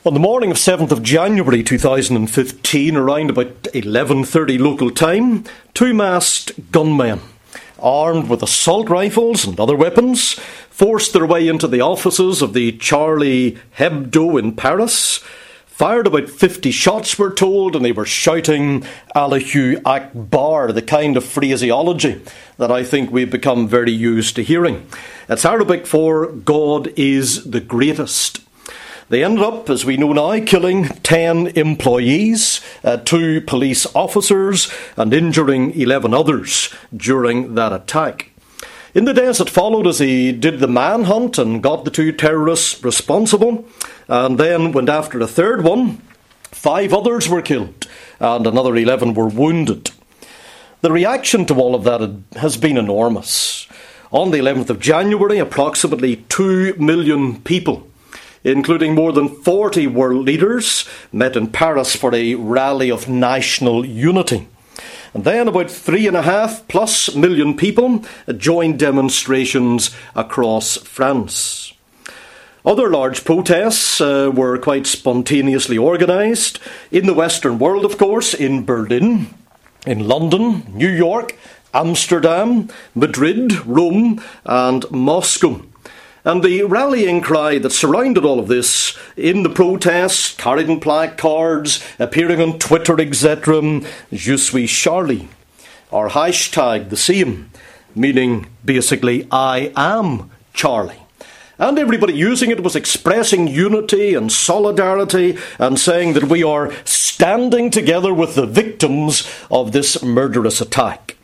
On the morning of 7th of January 2015, around about 11:30 local time, two masked gunmen, armed with assault rifles and other weapons, forced their way into the offices of the Charlie Hebdo in Paris, fired about 50 shots, we're told, and they were shouting Allahu Akbar, the kind of phraseology that I think we've become very used to hearing. It's Arabic for God is the greatest. They ended up, as we know now, killing 10 employees, 2 police officers, and injuring 11 others during that attack. In the days that followed, as he did the manhunt and got the 2 terrorists responsible, and then went after a third one, 5 others were killed, and another 11 were wounded. The reaction to all of that has been enormous. On the 11th of January, approximately 2 million people, including more than 40 world leaders, met in Paris for a rally of national unity. And then about 3.5+ million people joined demonstrations across France. Other large protests were quite spontaneously organised in the Western world, of course, in Berlin, in London, New York, Amsterdam, Madrid, Rome, and Moscow. And the rallying cry that surrounded all of this in the protests, carried in placards, appearing on Twitter, etc., Je suis Charlie, or hashtag the same, meaning basically I am Charlie. And everybody using it was expressing unity and solidarity and saying that we are standing together with the victims of this murderous attack.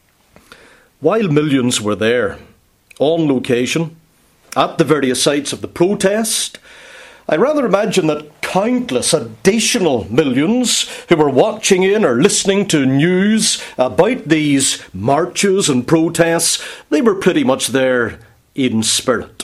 While millions were there, on location, at the various sites of the protest, I rather imagine that countless additional millions who were watching in or listening to news about these marches and protests, they were pretty much there in spirit.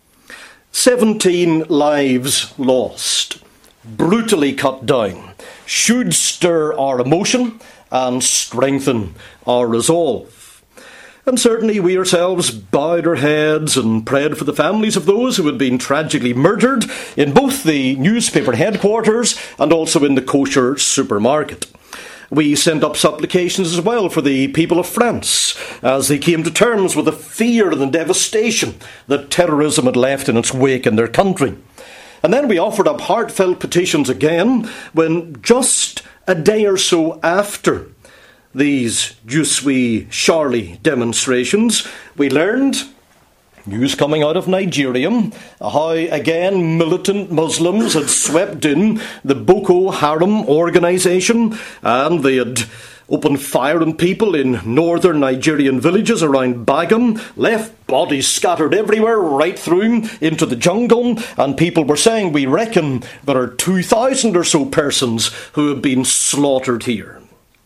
17 lives lost, brutally cut down, should stir our emotion and strengthen our resolve. And certainly we ourselves bowed our heads and prayed for the families of those who had been tragically murdered in both the newspaper headquarters and also in the kosher supermarket. We sent up supplications as well for the people of France as they came to terms with the fear and the devastation that terrorism had left in its wake in their country. And then we offered up heartfelt petitions again when just a day or so after these Je suis Charlie demonstrations, we learned, news coming out of Nigeria, how again militant Muslims had swept in the Boko Haram organisation and they had opened fire on people in northern Nigerian villages around Bagam, left bodies scattered everywhere, right through into the jungle, and people were saying, we reckon there are 2,000 or so persons who have been slaughtered here.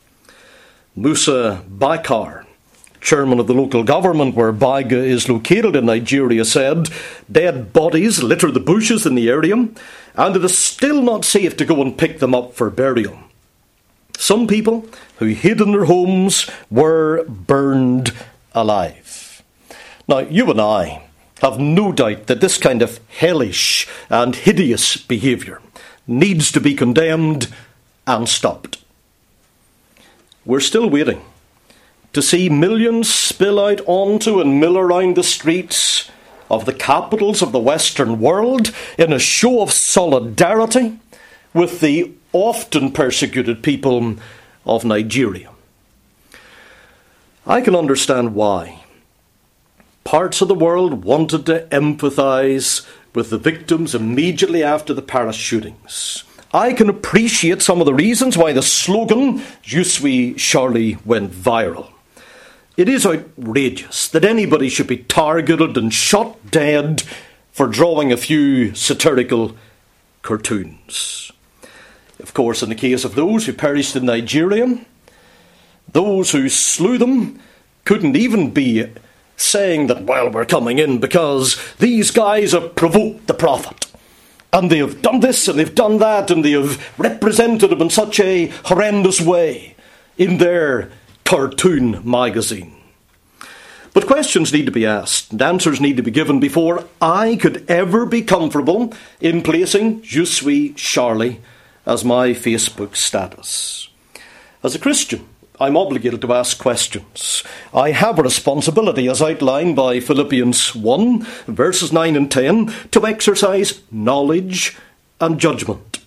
Musa Bakar, chairman of the local government where Baiga is located in Nigeria, said dead bodies litter the bushes in the area and it is still not safe to go and pick them up for burial. Some people who hid in their homes were burned alive. Now, you and I have no doubt that this kind of hellish and hideous behaviour needs to be condemned and stopped. We're still waiting to see millions spill out onto and mill around the streets of the capitals of the Western world in a show of solidarity with the often persecuted people of Nigeria. I can understand why. Parts of the world wanted to empathise with the victims immediately after the Paris shootings. I can appreciate some of the reasons why the slogan Je suis Charlie went viral. It is outrageous that anybody should be targeted and shot dead for drawing a few satirical cartoons. Of course, in the case of those who perished in Nigeria, those who slew them couldn't even be saying that, well, we're coming in because these guys have provoked the Prophet. And they have done this and they've done that and they have represented him in such a horrendous way in their cartoon magazine. But questions need to be asked and answers need to be given before I could ever be comfortable in placing Je suis Charlie as my Facebook status. As a Christian, I'm obligated to ask questions. I have a responsibility, as outlined by Philippians 1, verses 9 and 10, to exercise knowledge and judgment,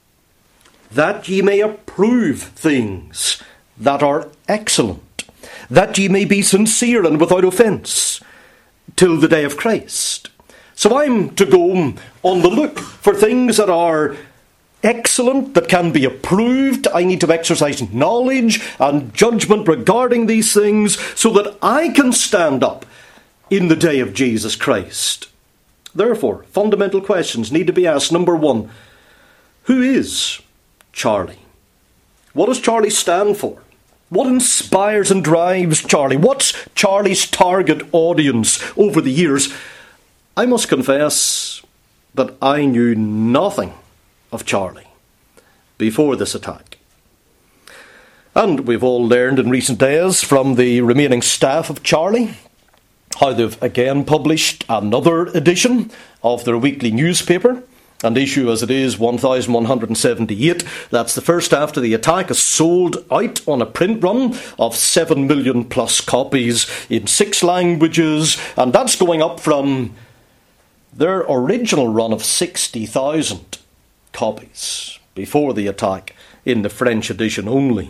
that ye may approve things that are excellent, that ye may be sincere and without offence, till the day of Christ. So I'm to go on the look for things that are excellent, that can be approved. I need to exercise knowledge and judgment regarding these things so that I can stand up in the day of Jesus Christ. Therefore, fundamental questions need to be asked. Number one, who is Charlie? What does Charlie stand for? What inspires and drives Charlie? What's Charlie's target audience over the years? I must confess that I knew nothing of Charlie before this attack. And we've all learned in recent days from the remaining staff of Charlie how they've again published another edition of their weekly newspaper, and issue as it is 1178. That's the first after the attack, is sold out on a print run of 7 million plus copies in 6 languages, and that's going up from their original run of 60,000 copies before the attack in the French edition only.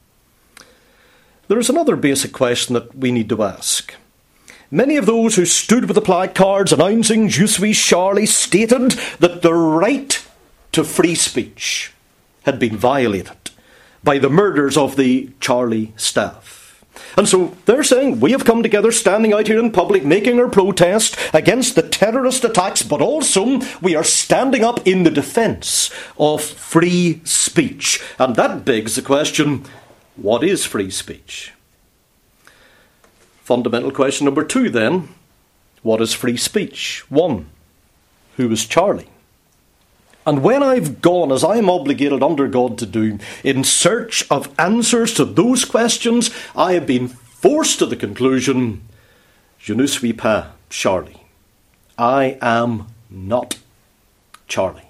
There is another basic question that we need to ask. Many of those who stood with the placards announcing Je suis Charlie stated that the right to free speech had been violated by the murders of the Charlie staff. And so they're saying, we have come together standing out here in public making our protest against the terrorist attacks, but also we are standing up in the defence of free speech. And that begs the question, what is free speech? Fundamental question number 2 then, what is free speech? 1, who is Charlie? And when I've gone, as I am obligated under God to do, in search of answers to those questions, I have been forced to the conclusion, je ne suis pas Charlie. I am not Charlie.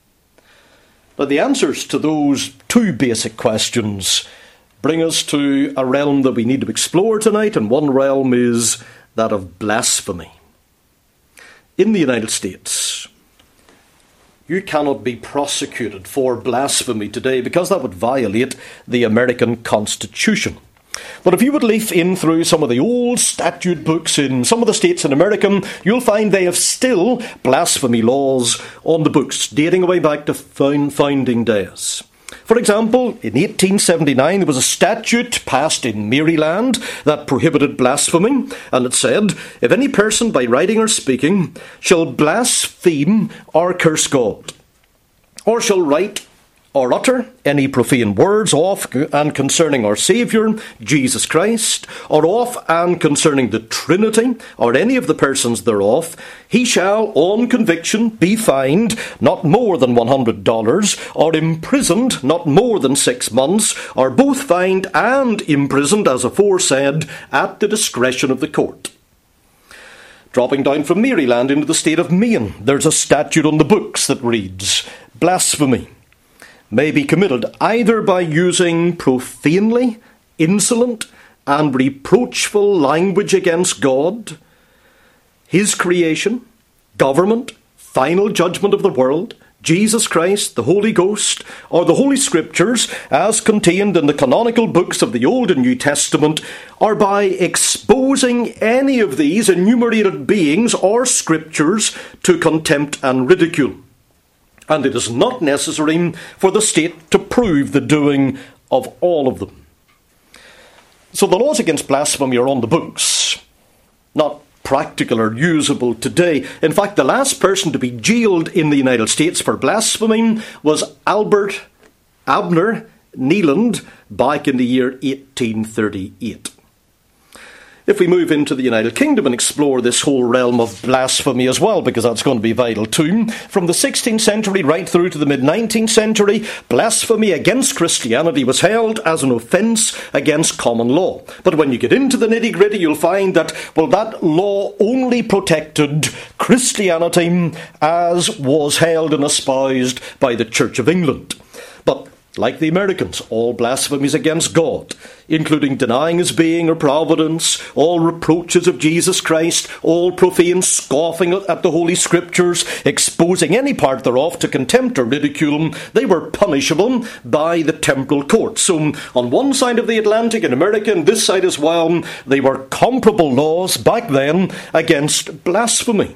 But the answers to those 2 basic questions bring us to a realm that we need to explore tonight, and one realm is that of blasphemy. In the United States, you cannot be prosecuted for blasphemy today because that would violate the American Constitution. But if you would leaf in through some of the old statute books in some of the states in America, you'll find they have still blasphemy laws on the books, dating away back to founding days. For example, in 1879 there was a statute passed in Maryland that prohibited blasphemy, and it said, if any person by writing or speaking shall blaspheme or curse God, or shall write or utter any profane words of and concerning our Saviour, Jesus Christ, or of and concerning the Trinity, or any of the persons thereof, he shall, on conviction, be fined not more than $100, or imprisoned not more than 6 months, or both fined and imprisoned, as aforesaid, at the discretion of the court. Dropping down from Maryland into the state of Maine, there's a statute on the books that reads, blasphemy may be committed either by using profanely, insolent, and reproachful language against God, His creation, government, final judgment of the world, Jesus Christ, the Holy Ghost, or the Holy Scriptures, as contained in the canonical books of the Old and New Testament, or by exposing any of these enumerated beings or Scriptures to contempt and ridicule. And it is not necessary for the state to prove the doing of all of them. So the laws against blasphemy are on the books, not practical or usable today. In fact, the last person to be jailed in the United States for blasphemy was Albert Abner Neeland back in the year 1838. If we move into the United Kingdom and explore this whole realm of blasphemy as well, because that's going to be vital too, from the 16th century right through to the mid-19th century, blasphemy against Christianity was held as an offence against common law. But when you get into the nitty-gritty, you'll find that, well, that law only protected Christianity as was held and espoused by the Church of England. But like the Americans, all blasphemies against God, including denying his being or providence, all reproaches of Jesus Christ, all profane scoffing at the Holy Scriptures, exposing any part thereof to contempt or ridicule, they were punishable by the temporal court. So on one side of the Atlantic in America and this side as well, they were comparable laws back then against blasphemy.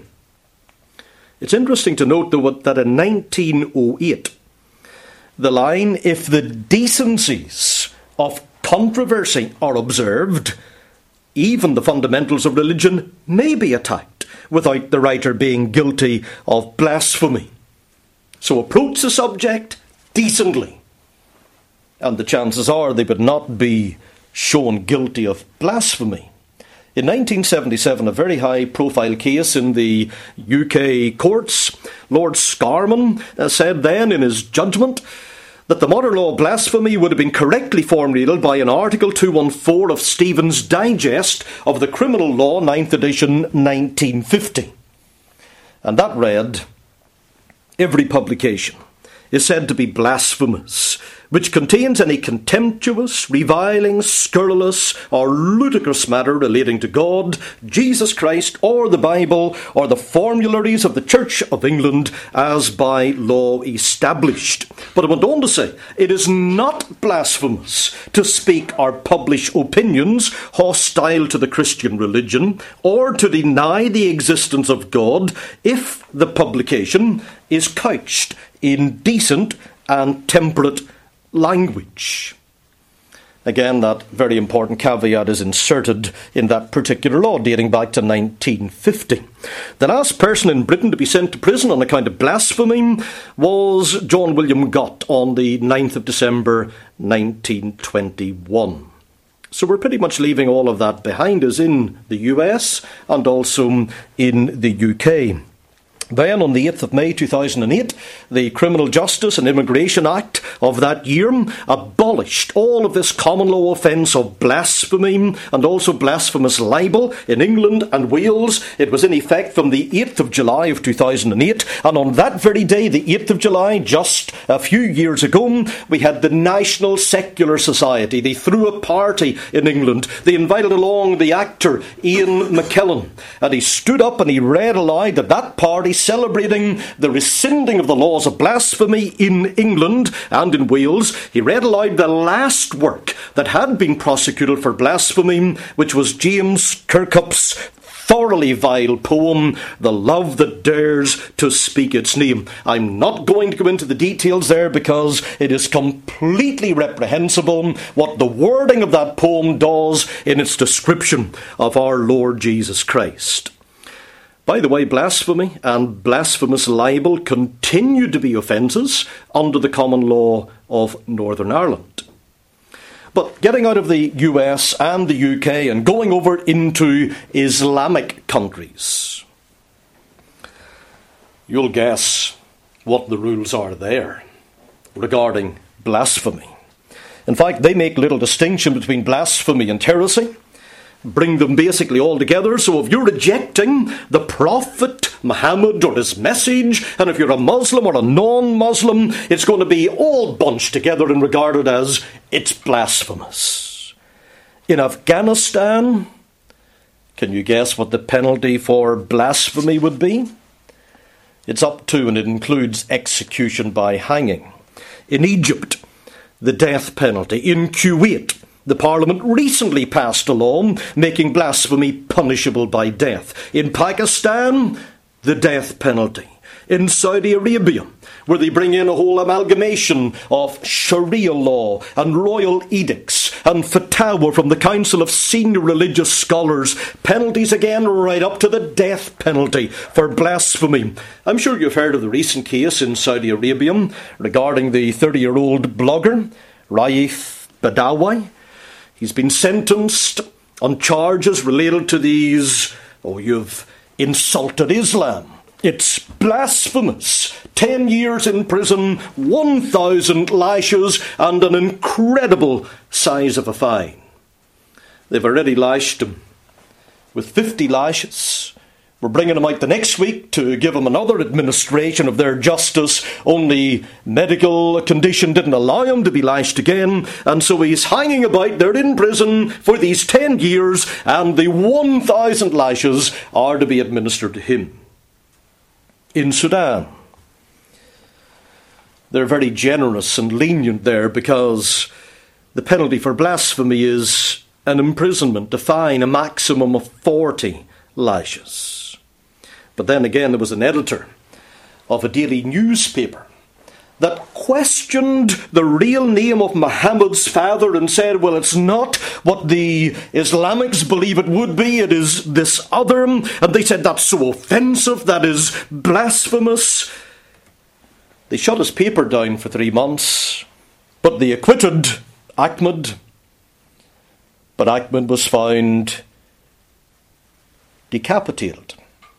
It's interesting to note, though, that in 1908, the line, if the decencies of controversy are observed, even the fundamentals of religion may be attacked without the writer being guilty of blasphemy. So approach the subject decently, and the chances are they would not be shown guilty of blasphemy. In 1977, a very high-profile case in the UK courts, Lord Scarman said then in his judgment that the modern law of blasphemy would have been correctly formulated by an Article 214 of Stephen's Digest of the Criminal Law, 9th edition, 1950. And that read, "Every publication is said to be blasphemous, which contains any contemptuous, reviling, scurrilous, or ludicrous matter relating to God, Jesus Christ, or the Bible, or the formularies of the Church of England, as by law established." But it went on to say, "It is not blasphemous to speak or publish opinions hostile to the Christian religion, or to deny the existence of God, if the publication is couched in decent and temperate language." Again, that very important caveat is inserted in that particular law dating back to 1950. The last person in Britain to be sent to prison on account of blasphemy was John William Gott on the 9th of December 1921. So we're pretty much leaving all of that behind us in the US and also in the UK. Then, on the 8th of May 2008, the Criminal Justice and Immigration Act of that year abolished all of this common law offence of blasphemy and also blasphemous libel in England and Wales. It was in effect from the 8th of July of 2008, and on that very day, the 8th of July, just a few years ago, we had the National Secular Society. They threw a party in England. They invited along the actor Ian McKellen, and he stood up and he read aloud at that party celebrating the rescinding of the laws of blasphemy in England and in Wales. He read aloud the last work that had been prosecuted for blasphemy, which was James Kirkup's thoroughly vile poem, "The Love That Dares to Speak Its Name." I'm not going to go into the details there because it is completely reprehensible what the wording of that poem does in its description of our Lord Jesus Christ. By the way, blasphemy and blasphemous libel continue to be offences under the common law of Northern Ireland. But getting out of the US and the UK and going over into Islamic countries, you'll guess what the rules are there regarding blasphemy. In fact, they make little distinction between blasphemy and heresy, bring them basically all together. So if you're rejecting the Prophet Muhammad or his message, and if you're a Muslim or a non-Muslim, it's going to be all bunched together and regarded as it's blasphemous. In Afghanistan, can you guess what the penalty for blasphemy would be? It's up to, and it includes execution by hanging. In Egypt, the death penalty. In Kuwait, the Parliament recently passed a law making blasphemy punishable by death. In Pakistan, the death penalty. In Saudi Arabia, where they bring in a whole amalgamation of Sharia law and royal edicts and fatwa from the Council of Senior Religious Scholars, penalties again right up to the death penalty for blasphemy. I'm sure you've heard of the recent case in Saudi Arabia regarding the 30-year-old blogger, Raif Badawi. He's been sentenced on charges related to these, you've insulted Islam. It's blasphemous. 10 years in prison, 1,000 lashes, and an incredible size of a fine. They've already lashed him with 50 lashes. We're bringing him out the next week to give him another administration of their justice. Only medical condition didn't allow him to be lashed again. And so he's hanging about there in prison for these 10 years, and the 1,000 lashes are to be administered to him. In Sudan, they're very generous and lenient there, because the penalty for blasphemy is an imprisonment, a fine, a maximum of 40 lashes. But then again, there was an editor of a daily newspaper that questioned the real name of Muhammad's father and said, well, it's not what the Islamics believe it would be, it is this other. And they said that's so offensive, that is blasphemous. They shut his paper down for 3 months, but they acquitted Ahmed. But Ahmed was found decapitated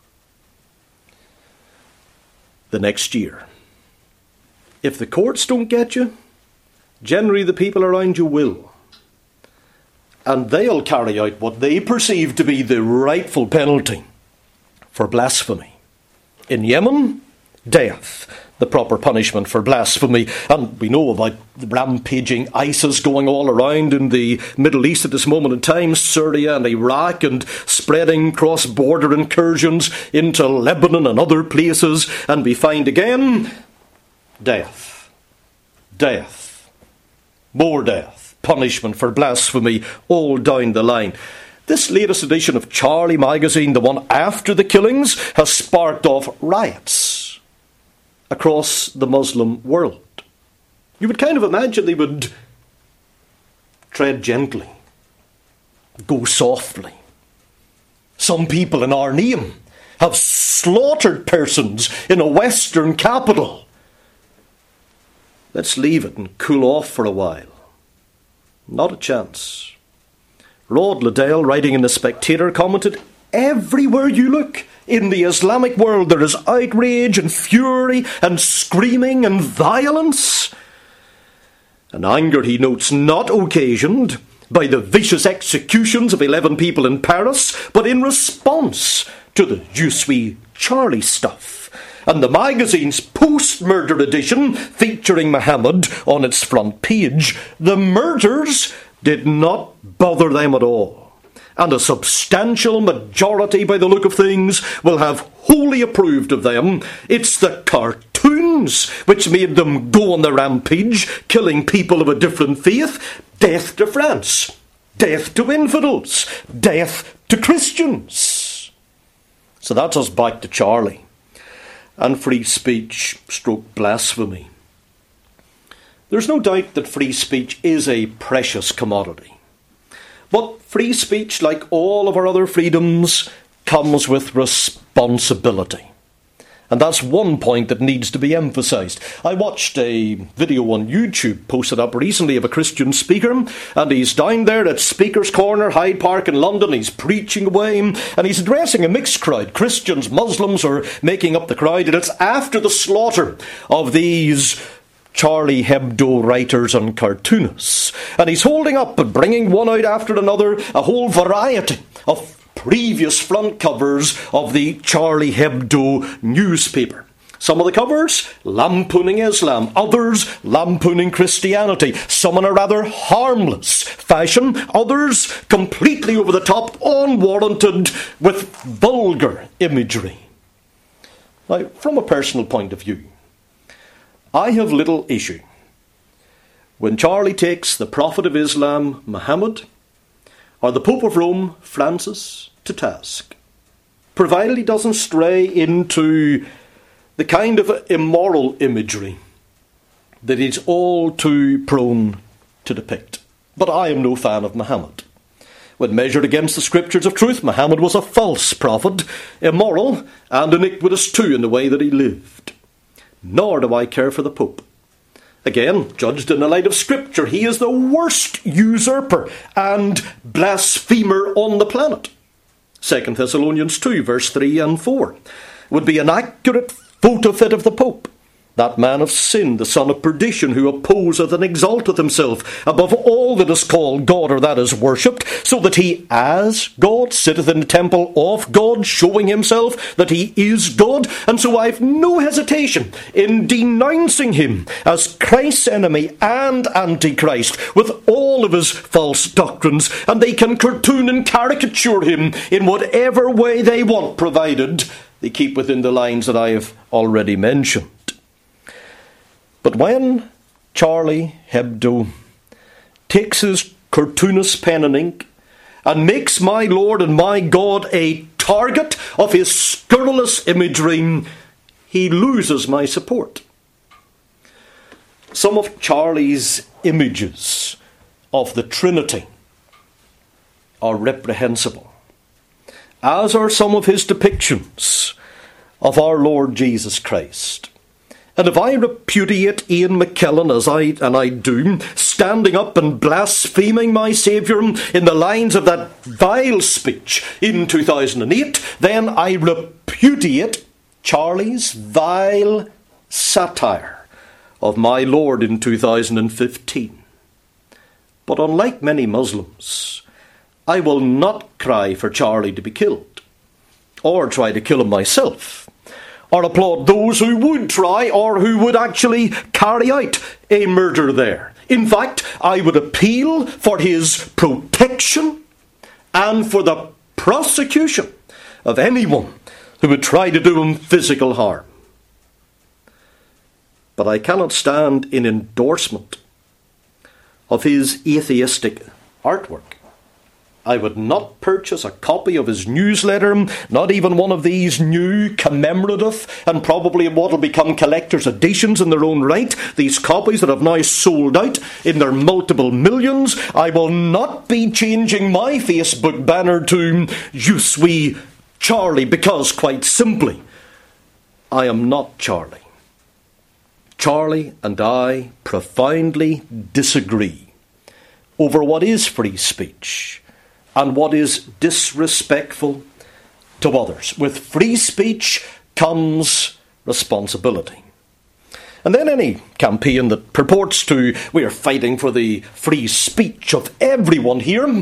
the next year. If the courts don't get you, generally the people around you will. And they'll carry out what they perceive to be the rightful penalty for blasphemy. In Yemen, death, the proper punishment for blasphemy. And we know about the rampaging ISIS going all around in the Middle East at this moment in time, Syria and Iraq, and spreading cross-border incursions into Lebanon and other places. And we find again, death, death, more death, punishment for blasphemy all down the line. This latest edition of Charlie magazine, the one after the killings, has sparked off riots across the Muslim world. You would kind of imagine they would tread gently, go softly. Some people in our name have slaughtered persons in a Western capital. Let's leave it and cool off for a while. Not a chance. Rod Liddell, writing in The Spectator, commented, everywhere you look in the Islamic world there is outrage and fury and screaming and violence. An anger, he notes, not occasioned by the vicious executions of 11 people in Paris, but in response to the Je suis Charlie stuff. And the magazine's post-murder edition, featuring Muhammad on its front page, the murders did not bother them at all. And a substantial majority, by the look of things, will have wholly approved of them. It's the cartoons which made them go on the rampage, killing people of a different faith. Death to France, death to infidels, death to Christians. So that's us back to Charlie and free speech stroke blasphemy. There's no doubt that free speech is a precious commodity. But free speech, like all of our other freedoms, comes with responsibility. And that's one point that needs to be emphasised. I watched a video on YouTube posted up recently of a Christian speaker, and he's down there at Speaker's Corner, Hyde Park in London. He's preaching away, and he's addressing a mixed crowd. Christians, Muslims are making up the crowd, and it's after the slaughter of these Charlie Hebdo writers and cartoonists. And he's holding up and bringing one out after another, a whole variety of previous front covers of the Charlie Hebdo newspaper. Some of the covers lampooning Islam, others lampooning Christianity, some in a rather harmless fashion, others completely over the top, unwarranted, with vulgar imagery. Now, from a personal point of view, I have little issue when Charlie takes the Prophet of Islam, Muhammad, or the Pope of Rome, Francis, to task, provided he doesn't stray into the kind of immoral imagery that he's all too prone to depict. But I am no fan of Muhammad. When measured against the scriptures of truth, Muhammad was a false prophet, immoral and iniquitous too in the way that he lived. Nor do I care for the Pope. Again, judged in the light of Scripture, he is the worst usurper and blasphemer on the planet. 2 Thessalonians 2, verse 3 and 4 would be an accurate photo fit of the Pope. That man of sin, the son of perdition, who opposeth and exalteth himself above all that is called God or that is worshipped, so that he, as God, sitteth in the temple of God, showing himself that he is God. And so I've no hesitation in denouncing him as Christ's enemy and Antichrist with all of his false doctrines. And they can cartoon and caricature him in whatever way they want, provided they keep within the lines that I have already mentioned. But when Charlie Hebdo takes his cartoonist pen and ink and makes my Lord and my God a target of his scurrilous imagery, he loses my support. Some of Charlie's images of the Trinity are reprehensible, as are some of his depictions of our Lord Jesus Christ. And if I repudiate Ian McKellen, as I do, standing up and blaspheming my Saviour in the lines of that vile speech in 2008, then I repudiate Charlie's vile satire of my Lord in 2015. But unlike many Muslims, I will not cry for Charlie to be killed, or try to kill him myself, or applaud those who would try or who would actually carry out a murder there. In fact, I would appeal for his protection and for the prosecution of anyone who would try to do him physical harm. But I cannot stand in endorsement of his atheistic artwork. I would not purchase a copy of his newsletter, not even one of these new commemorative and probably what will become collector's editions in their own right, these copies that have now sold out in their multiple millions. I will not be changing my Facebook banner to "You Sweet Charlie," because, quite simply, I am not Charlie. Charlie and I profoundly disagree over what is free speech and what is disrespectful to others. With free speech comes responsibility. And then any campaign that purports to, we are fighting for the free speech of everyone here,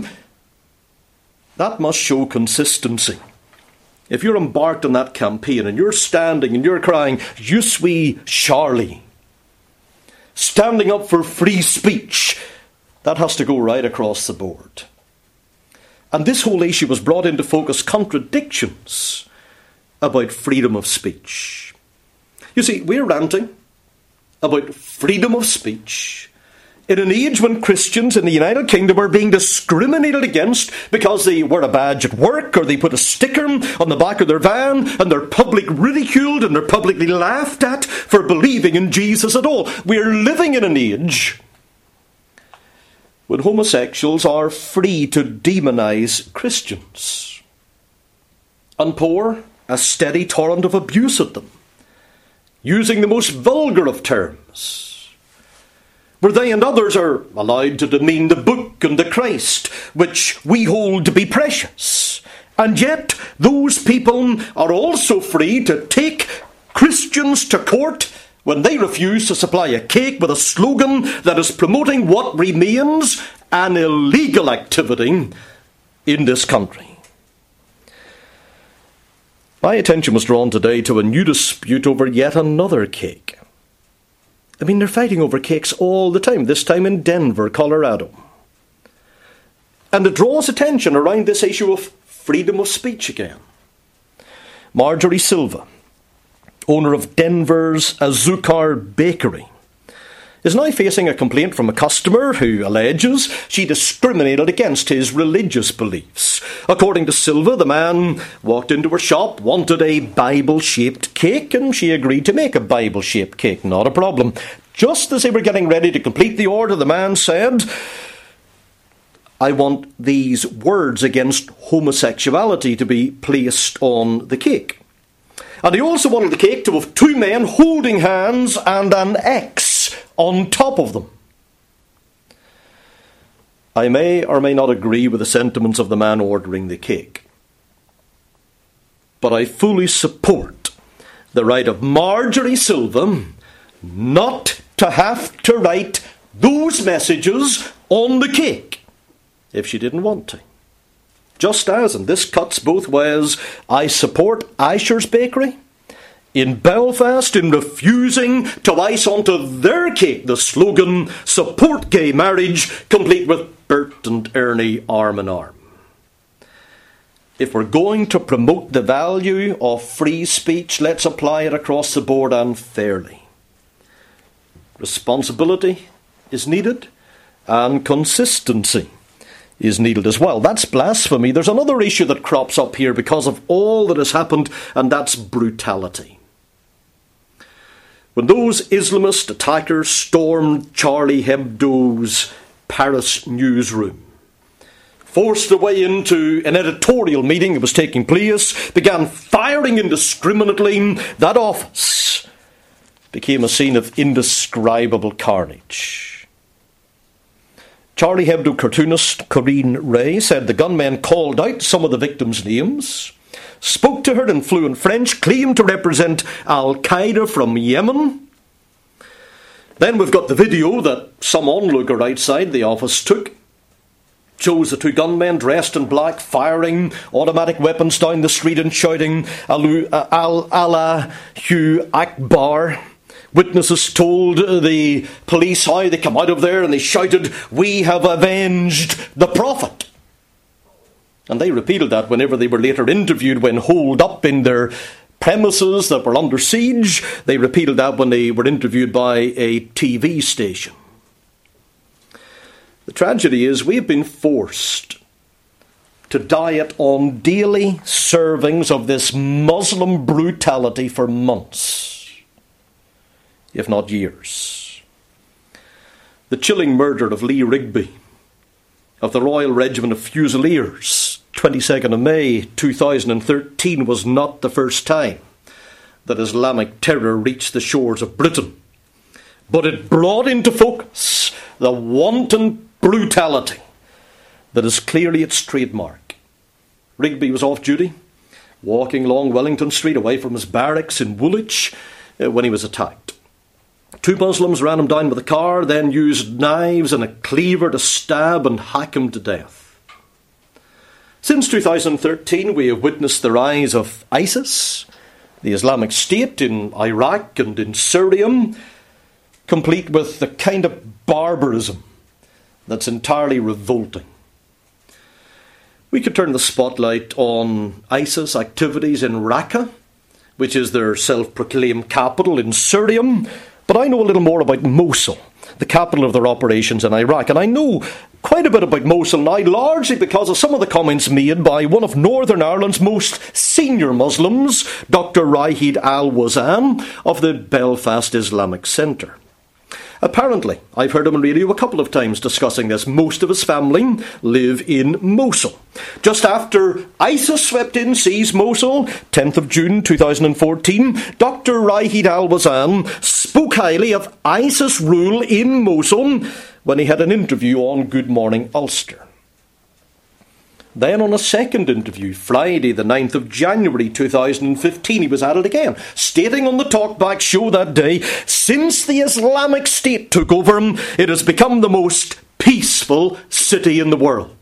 that must show consistency. If you're embarked on that campaign and you're standing and you're crying, "You sweet Charlie," standing up for free speech, that has to go right across the board. And this whole issue was brought into focus contradictions about freedom of speech. You see, we're ranting about freedom of speech in an age when Christians in the United Kingdom are being discriminated against because they wear a badge at work or they put a sticker on the back of their van, and they're publicly ridiculed and they're publicly laughed at for believing in Jesus at all. We're living in an age when homosexuals are free to demonize Christians and pour a steady torrent of abuse at them, using the most vulgar of terms, where they and others are allowed to demean the book and the Christ, which we hold to be precious. And yet, those people are also free to take Christians to court when they refuse to supply a cake with a slogan that is promoting what remains an illegal activity in this country. My attention was drawn today to a new dispute over yet another cake. I mean, they're fighting over cakes all the time, this time in Denver, Colorado. And it draws attention around this issue of freedom of speech again. Marjorie Silva, owner of Denver's Azucar Bakery, is now facing a complaint from a customer who alleges she discriminated against his religious beliefs. According to Silva, the man walked into her shop, wanted a Bible-shaped cake, and she agreed to make a Bible-shaped cake. Not a problem. Just as they were getting ready to complete the order, the man said, "I want these words against homosexuality to be placed on the cake." And he also wanted the cake to have two men holding hands and an X on top of them. I may or may not agree with the sentiments of the man ordering the cake, but I fully support the right of Marjorie Silva not to have to write those messages on the cake if she didn't want to. Just as, and this cuts both ways, I support Aisher's Bakery in Belfast in refusing to ice onto their cake the slogan, "Support gay marriage," complete with Bert and Ernie arm in arm. If we're going to promote the value of free speech, let's apply it across the board and fairly. Responsibility is needed, and consistency is needed as well. That's blasphemy. There's another issue that crops up here because of all that has happened, and that's brutality. When those Islamist attackers stormed Charlie Hebdo's Paris newsroom, forced their way into an editorial meeting that was taking place, began firing indiscriminately, that office became a scene of indescribable carnage. Charlie Hebdo cartoonist Corinne Ray said the gunmen called out some of the victims' names, spoke to her in fluent French, claimed to represent Al-Qaeda from Yemen. Then we've got the video that some onlooker outside the office took. Shows the two gunmen dressed in black firing automatic weapons down the street and shouting Allahu Akbar. Witnesses told the police how they come out of there and they shouted, "We have avenged the Prophet." And they repeated that whenever they were later interviewed when holed up in their premises that were under siege. They repeated that when they were interviewed by a TV station. The tragedy is we've been forced to diet on daily servings of this Muslim brutality for months, if not years. The chilling murder of Lee Rigby, of the Royal Regiment of Fusiliers, 22nd of May 2013, was not the first time that Islamic terror reached the shores of Britain, but it brought into focus the wanton brutality that is clearly its trademark. Rigby was off duty, walking along Wellington Street away from his barracks in Woolwich when he was attacked. Two Muslims ran him down with a car, then used knives and a cleaver to stab and hack him to death. Since 2013, we have witnessed the rise of ISIS, the Islamic State in Iraq and in Syria, complete with the kind of barbarism that's entirely revolting. We could turn the spotlight on ISIS activities in Raqqa, which is their self-proclaimed capital in Syria, but I know a little more about Mosul, the capital of their operations in Iraq, and I know quite a bit about Mosul now, largely because of some of the comments made by one of Northern Ireland's most senior Muslims, Dr. Rahid Al-Wazan of the Belfast Islamic Centre. Apparently, I've heard him on radio a couple of times discussing this. Most of his family live in Mosul. Just after ISIS swept in, seized Mosul, 10th of June 2014, Dr. Rahid Al-Wazan spoke highly of ISIS rule in Mosul when he had an interview on Good Morning Ulster. Then on a second interview, Friday the 9th of January 2015, he was at it again, stating on the Talkback show that day, since the Islamic State took over, it has become the most peaceful city in the world.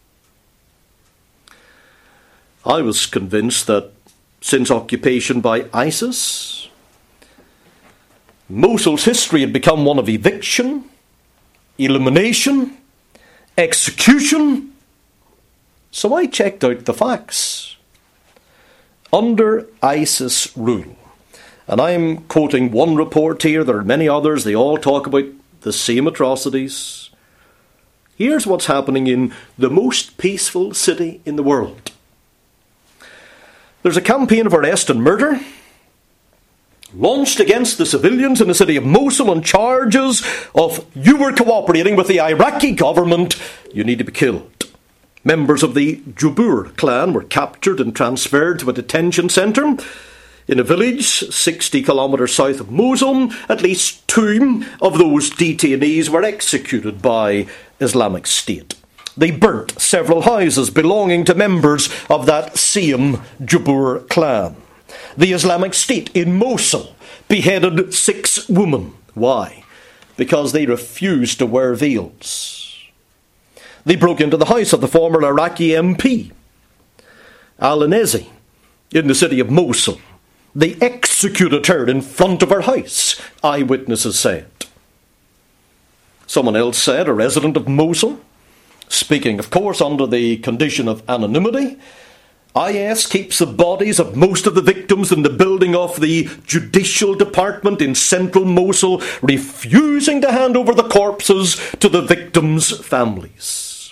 I was convinced that since occupation by ISIS, Mosul's history had become one of eviction, elimination, execution. So I checked out the facts. Under ISIS rule, and I'm quoting one report here, there are many others, they all talk about the same atrocities. Here's what's happening in the most peaceful city in the world. There's a campaign of arrest and murder launched against the civilians in the city of Mosul on charges of you were cooperating with the Iraqi government, you need to be killed. Members of the Jubur clan were captured and transferred to a detention centre. In a village 60 kilometres south of Mosul, at least 2 of those detainees were executed by Islamic State. They burnt several houses belonging to members of that same Jabur clan. The Islamic State in Mosul beheaded 6 women. Why? Because they refused to wear veils. They broke into the house of the former Iraqi MP, Al-Anezi, in the city of Mosul. They executed her in front of her house, eyewitnesses said. Someone else said, a resident of Mosul, speaking, of course, under the condition of anonymity, IS keeps the bodies of most of the victims in the building of the judicial department in central Mosul, refusing to hand over the corpses to the victims' families.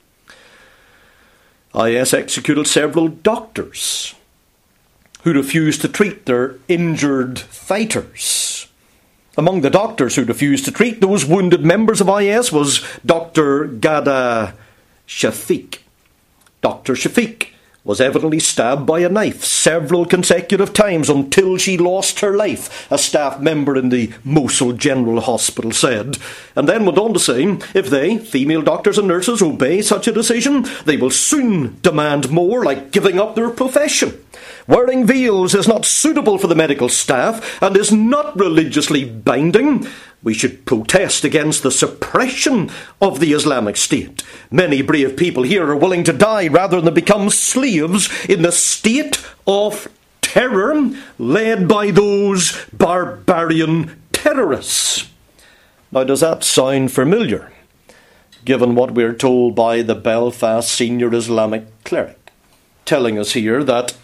IS executed several doctors who refused to treat their injured fighters. Among the doctors who refused to treat those wounded members of IS was Dr. Ghada Shafiq. Dr. Shafiq was evidently stabbed by a knife several consecutive times until she lost her life, a staff member in the Mosul General Hospital said, and then went on to say, if they, female doctors and nurses, obey such a decision, they will soon demand more, like giving up their profession. Wearing veils is not suitable for the medical staff and is not religiously binding. We should protest against the suppression of the Islamic State. Many brave people here are willing to die rather than become slaves in the state of terror led by those barbarian terrorists. Now, does that sound familiar, given what we're told by the Belfast senior Islamic cleric, telling us here that,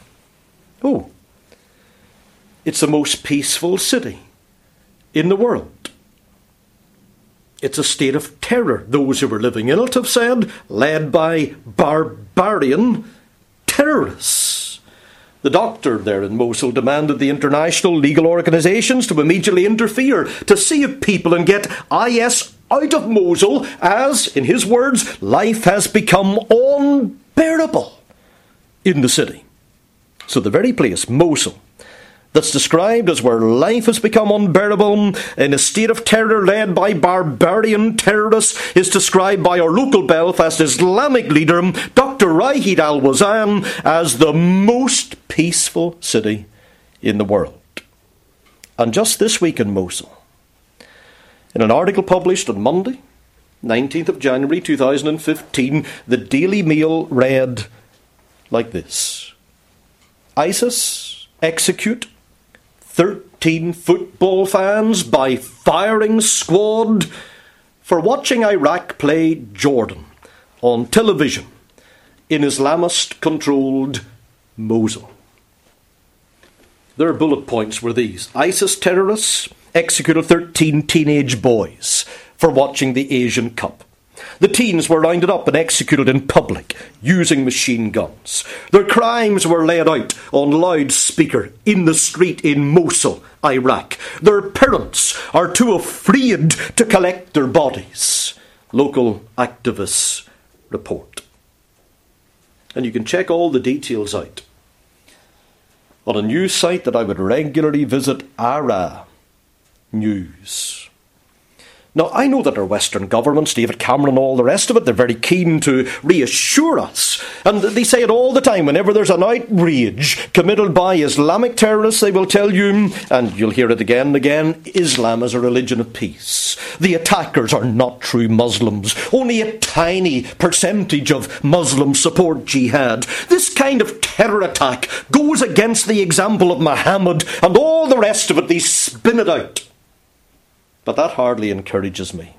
it's the most peaceful city in the world. It's a state of terror, those who were living in it have said, led by barbarian terrorists. The doctor there in Mosul demanded the international legal organisations to immediately interfere to save people and get IS out of Mosul as, in his words, life has become unbearable in the city. So the very place, Mosul, that's described as where life has become unbearable in a state of terror led by barbarian terrorists, is described by our local Belfast Islamic leader, Dr. Rahid Al-Wazan, as the most peaceful city in the world. And just this week in Mosul, in an article published on Monday, 19th of January 2015, the Daily Mail read like this: ISIS execute 13 football fans by firing squad for watching Iraq play Jordan on television in Islamist-controlled Mosul. Their bullet points were these: ISIS terrorists executed 13 teenage boys for watching the Asian Cup. The teens were rounded up and executed in public using machine guns. Their crimes were laid out on loudspeaker in the street in Mosul, Iraq. Their parents are too afraid to collect their bodies, local activists report. And you can check all the details out on a news site that I would regularly visit, ARA News. Now, I know that our Western governments, David Cameron and all the rest of it, they're very keen to reassure us. And they say it all the time. Whenever there's an outrage committed by Islamic terrorists, they will tell you, and you'll hear it again and again, Islam is a religion of peace. The attackers are not true Muslims. Only a tiny percentage of Muslims support jihad. This kind of terror attack goes against the example of Muhammad and all the rest of it. They spin it out. But that hardly encourages me.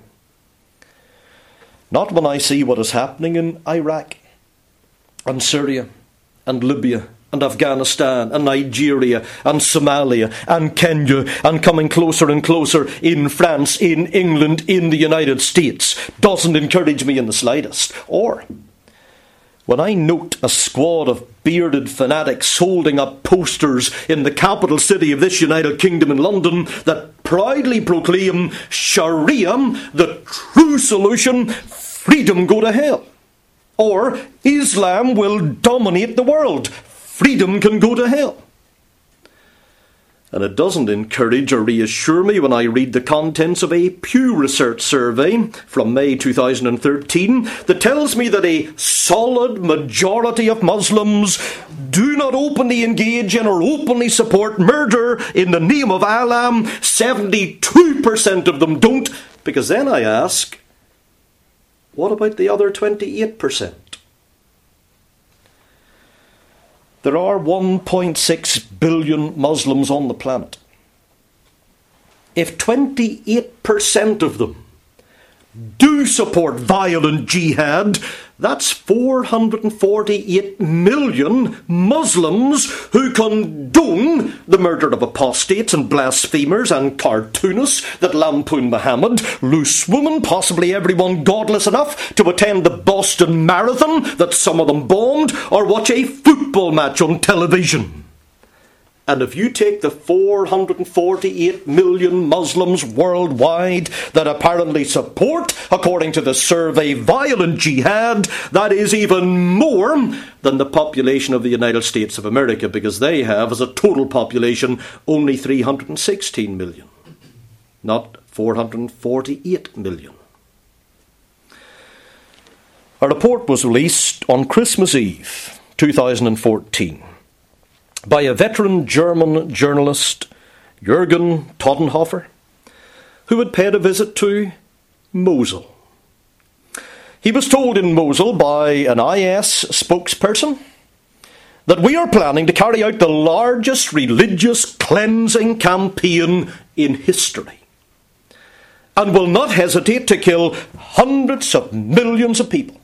Not when I see what is happening in Iraq and Syria and Libya and Afghanistan and Nigeria and Somalia and Kenya and coming closer and closer in France, in England, in the United States. Doesn't encourage me in the slightest. Or when I note a squad of bearded fanatics holding up posters in the capital city of this United Kingdom in London that proudly proclaim Sharia, the true solution, freedom go to hell. Or Islam will dominate the world, freedom can go to hell. And it doesn't encourage or reassure me when I read the contents of a Pew Research survey from May 2013 that tells me that a solid majority of Muslims do not openly engage in or openly support murder in the name of Allah. 72% of them don't, because then I ask, what about the other 28%? There are 1.6 billion Muslims on the planet. If 28% of them do support violent jihad, that's 448 million Muslims who condone the murder of apostates and blasphemers and cartoonists that lampoon Muhammad, loose women, possibly everyone godless enough to attend the Boston Marathon that some of them bombed, or watch a football match on television. And if you take the 448 million Muslims worldwide that apparently support, according to the survey, violent jihad, that is even more than the population of the United States of America, because they have, as a total population, only 316 million, not 448 million. A report was released on Christmas Eve, 2014. by a veteran German journalist, Jürgen Todenhofer, who had paid a visit to Mosul. He was told in Mosul by an IS spokesperson that we are planning to carry out the largest religious cleansing campaign in history and will not hesitate to kill hundreds of millions of people.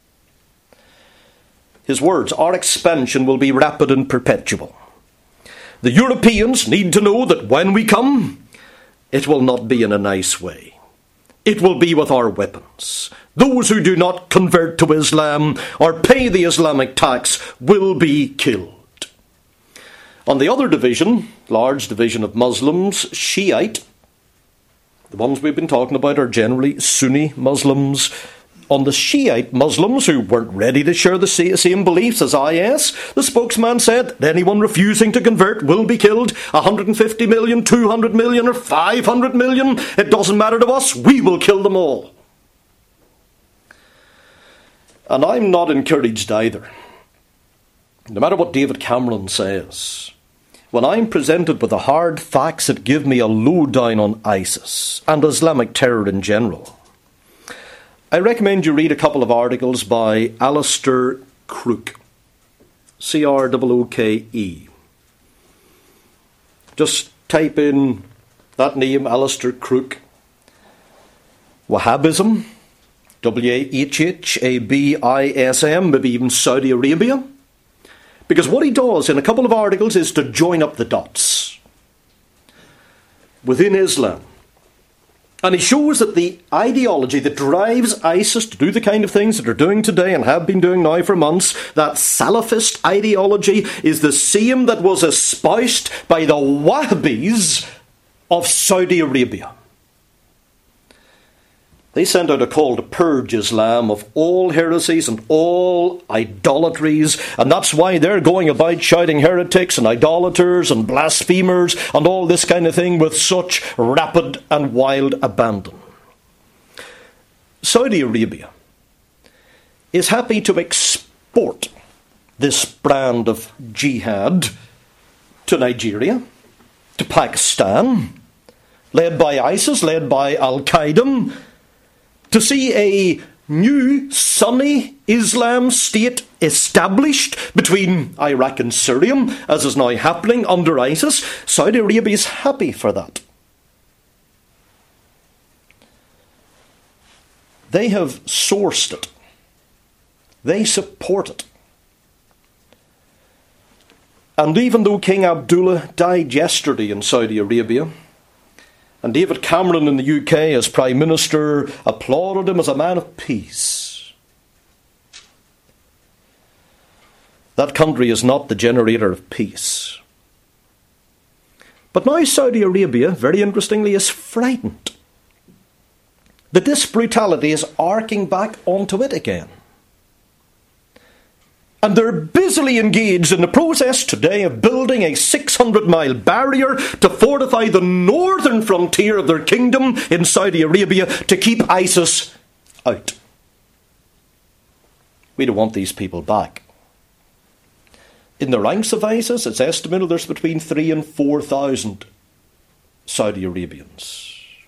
His words, our expansion will be rapid and perpetual. The Europeans need to know that when we come, it will not be in a nice way. It will be with our weapons. Those who do not convert to Islam or pay the Islamic tax will be killed. On the other division, large division of Muslims, Shiite, the ones we've been talking about are generally Sunni Muslims. On the Shiite Muslims, who weren't ready to share the same beliefs as IS, the spokesman said that anyone refusing to convert will be killed. 150 million, 200 million or 500 million, it doesn't matter to us, we will kill them all. And I'm not encouraged either. No matter what David Cameron says, when I'm presented with the hard facts that give me a lowdown on ISIS and Islamic terror in general, I recommend you read a couple of articles by Alistair Crooke, Crooke. Just type in that name, Alistair Crooke, Wahhabism, Wahhabism, maybe even Saudi Arabia. Because what he does in a couple of articles is to join up the dots within Islam. And he shows that the ideology that drives ISIS to do the kind of things that they're doing today and have been doing now for months, that Salafist ideology, is the same that was espoused by the Wahhabis of Saudi Arabia. They sent out a call to purge Islam of all heresies and all idolatries, and that's why they're going about shouting heretics and idolaters and blasphemers and all this kind of thing with such rapid and wild abandon. Saudi Arabia is happy to export this brand of jihad to Nigeria, to Pakistan, led by ISIS, led by Al-Qaeda, to see a new Sunni Islam state established between Iraq and Syria, as is now happening under ISIS. Saudi Arabia is happy for that. They have sourced it. They support it. And even though King Abdullah died yesterday in Saudi Arabia, and David Cameron in the UK as Prime Minister applauded him as a man of peace, that country is not the generator of peace. But now Saudi Arabia, very interestingly, is frightened that this brutality is arcing back onto it again. And they're busily engaged in the process today of building a 600-mile barrier to fortify the northern frontier of their kingdom in Saudi Arabia to keep ISIS out. We don't want these people back. In the ranks of ISIS, it's estimated there's between 3,000 and 4,000 Saudi Arabians.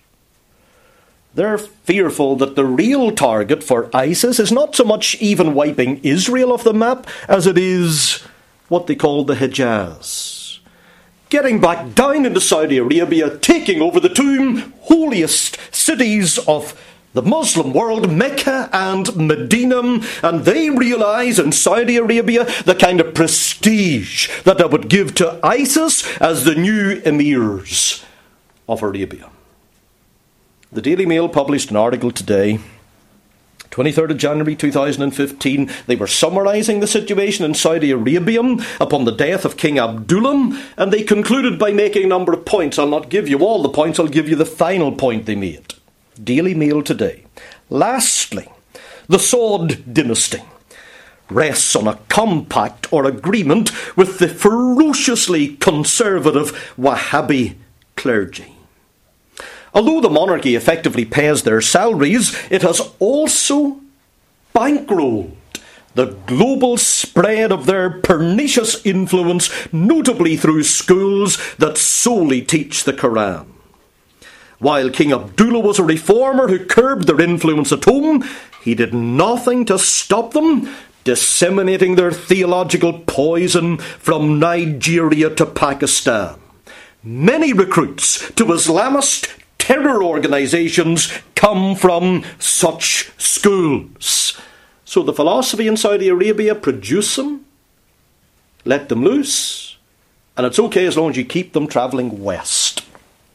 They're fearful that the real target for ISIS is not so much even wiping Israel off the map as it is what they call the Hijaz. Getting back down into Saudi Arabia, taking over the two holiest cities of the Muslim world, Mecca and Medina, and they realise in Saudi Arabia the kind of prestige that they would give to ISIS as the new emirs of Arabia. The Daily Mail published an article today, 23rd of January 2015. They were summarising the situation in Saudi Arabia upon the death of King Abdullah, and they concluded by making a number of points. I'll not give you all the points, I'll give you the final point they made. Daily Mail today. Lastly, the Saud dynasty rests on a compact or agreement with the ferociously conservative Wahhabi clergy. Although the monarchy effectively pays their salaries, it has also bankrolled the global spread of their pernicious influence, notably through schools that solely teach the Quran. While King Abdullah was a reformer who curbed their influence at home, he did nothing to stop them disseminating their theological poison from Nigeria to Pakistan. Many recruits to Islamist terror organisations come from such schools. So the philosophy in Saudi Arabia: produce them, let them loose, and it's okay as long as you keep them travelling west.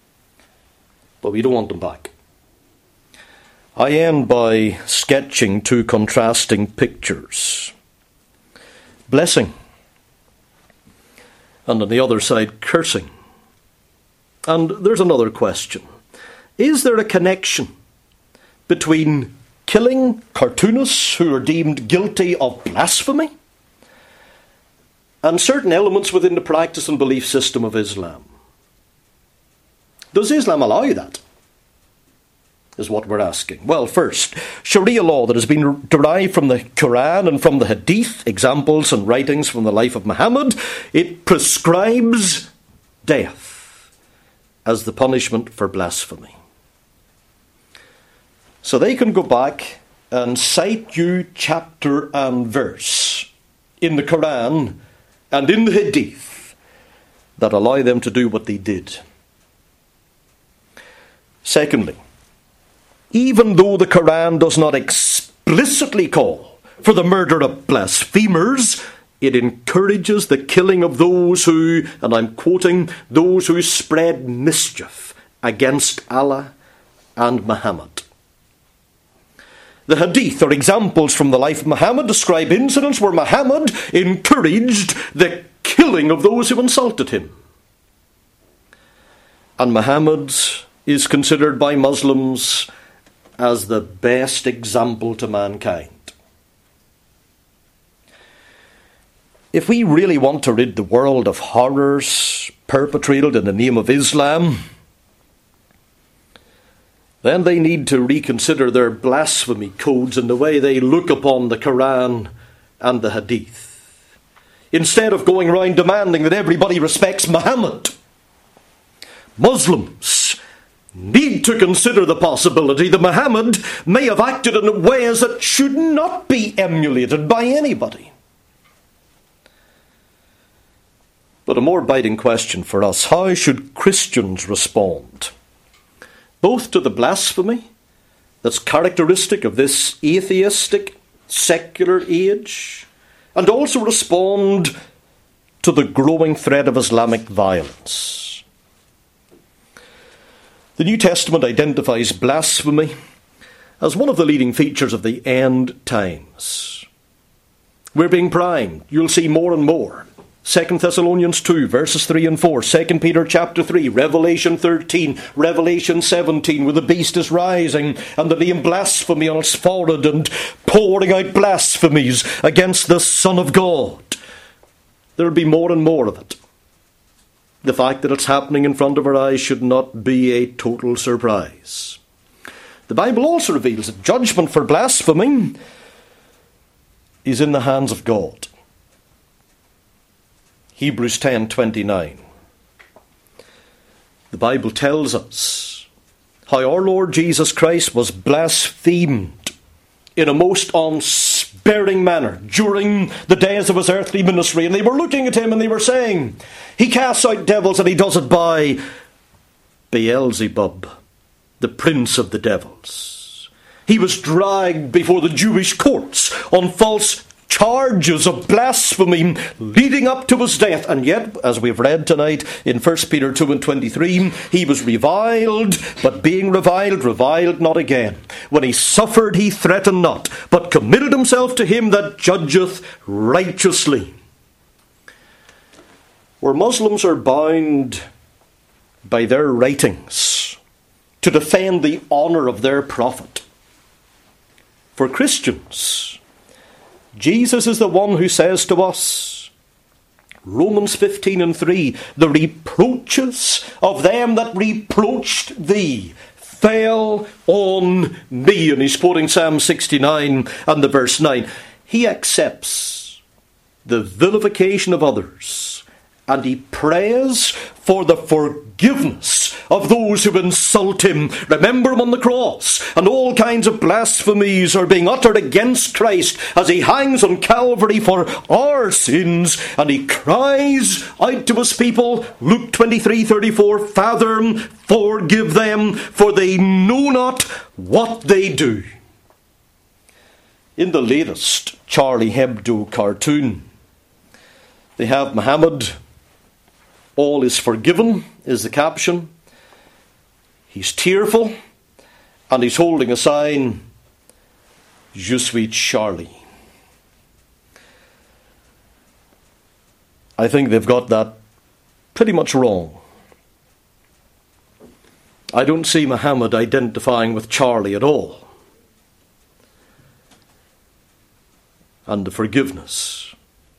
But we don't want them back. I end by sketching two contrasting pictures. Blessing, and on the other side, cursing. And there's another question. Is there a connection between killing cartoonists who are deemed guilty of blasphemy and certain elements within the practice and belief system of Islam? Does Islam allow that? Is what we're asking. Well, first, Sharia law that has been derived from the Quran and from the Hadith, examples and writings from the life of Muhammad, it prescribes death as the punishment for blasphemy. So they can go back and cite you chapter and verse in the Quran and in the Hadith that allow them to do what they did. Secondly, even though the Quran does not explicitly call for the murder of blasphemers, it encourages the killing of those who, and I'm quoting, those who spread mischief against Allah and Muhammad. The Hadith, or examples from the life of Muhammad, describe incidents where Muhammad encouraged the killing of those who insulted him. And Muhammad is considered by Muslims as the best example to mankind. If we really want to rid the world of horrors perpetrated in the name of Islam, then they need to reconsider their blasphemy codes and the way they look upon the Quran and the Hadith. Instead of going around demanding that everybody respects Muhammad, Muslims need to consider the possibility that Muhammad may have acted in ways that should not be emulated by anybody. But a more biting question for us: how should Christians respond both to the blasphemy that's characteristic of this atheistic, secular age, and also respond to the growing threat of Islamic violence? The New Testament identifies blasphemy as one of the leading features of the end times. We're being primed. You'll see more and more 2 Thessalonians 2, verses 3 and 4, 2 Peter chapter 3, Revelation 13, Revelation 17, where the beast is rising and the name blasphemy on its forehead and pouring out blasphemies against the Son of God. There'll be more and more of it. The fact that it's happening in front of our eyes should not be a total surprise. The Bible also reveals that judgment for blasphemy is in the hands of God. Hebrews 10:29. The Bible tells us how our Lord Jesus Christ was blasphemed in a most unsparing manner during the days of his earthly ministry. And they were looking at him and they were saying, he casts out devils and he does it by Beelzebub, the prince of the devils. He was dragged before the Jewish courts on false charges of blasphemy leading up to his death. And yet, as we've read tonight in 1 Peter 2 and 23, he was reviled, but being reviled not again. When he suffered, he threatened not, but committed himself to him that judgeth righteously. Where Muslims are bound by their writings to defend the honour of their prophet, for Christians, Jesus is the one who says to us, Romans 15 and 3, the reproaches of them that reproached thee fell on me. And he's quoting Psalm 69 and the verse 9. He accepts the vilification of others and he prays for the forgiveness of those who insult him. Remember him on the cross, and all kinds of blasphemies are being uttered against Christ as he hangs on Calvary for our sins, and he cries out to his people, Luke 23:34, Father, forgive them, for they know not what they do. In the latest Charlie Hebdo cartoon, they have Muhammad, all is forgiven, is the caption. He's tearful, and he's holding a sign, Je suis Charlie. I think they've got that pretty much wrong. I don't see Muhammad identifying with Charlie at all. And the forgiveness.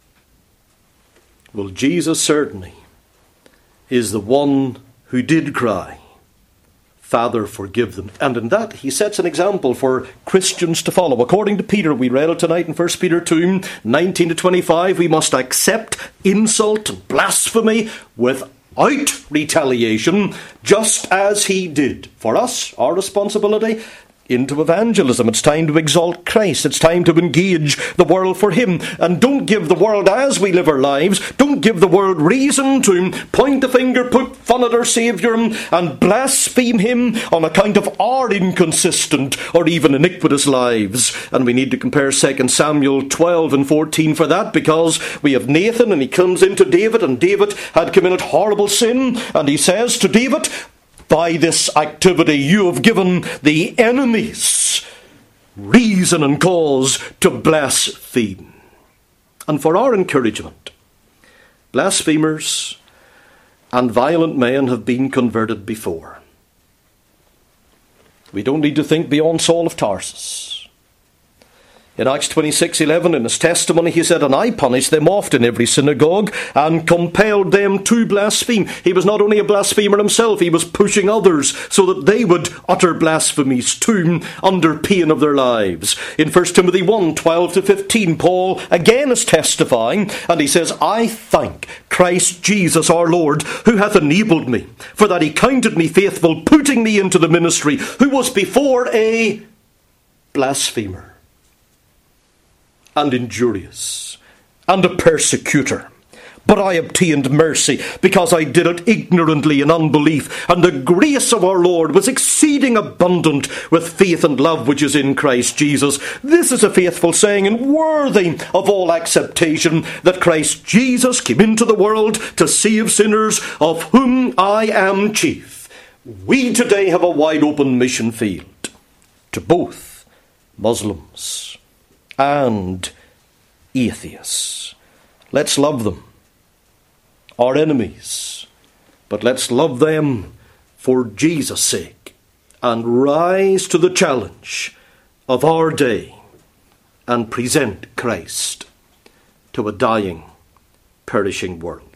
Well, Jesus certainly is the one who did cry, Father, forgive them. And in that, he sets an example for Christians to follow. According to Peter, we read it tonight in 1 Peter 2, 19 to 25, we must accept insult and blasphemy without retaliation, just as he did. For us, our responsibility, into evangelism. It's time to exalt Christ. It's time to engage the world for him. And don't give the world, as we live our lives, don't give the world reason to point the finger, poke fun at our Saviour, and blaspheme him on account of our inconsistent or even iniquitous lives. And we need to compare 2 Samuel 12 and 14 for that, because we have Nathan and he comes into David, and David had committed horrible sin, and he says to David, by this activity you have given the enemies reason and cause to blaspheme. And for our encouragement, blasphemers and violent men have been converted before. We don't need to think beyond Saul of Tarsus. In Acts 26:11, in his testimony, he said, and I punished them oft in every synagogue and compelled them to blaspheme. He was not only a blasphemer himself, he was pushing others so that they would utter blasphemies too, under pain of their lives. In 1 Timothy 1:12 to 15, Paul again is testifying, and he says, I thank Christ Jesus our Lord, who hath enabled me, for that he counted me faithful, putting me into the ministry, who was before a blasphemer, and injurious, and a persecutor. But I obtained mercy, because I did it ignorantly in unbelief, and the grace of our Lord was exceeding abundant with faith and love which is in Christ Jesus. This is a faithful saying, and worthy of all acceptation, that Christ Jesus came into the world to save sinners, of whom I am chief. We today have a wide open mission field to both Muslims and atheists. Let's love them our enemies, but let's love them for Jesus' sake and rise to the challenge of our day and present Christ to a dying, perishing world.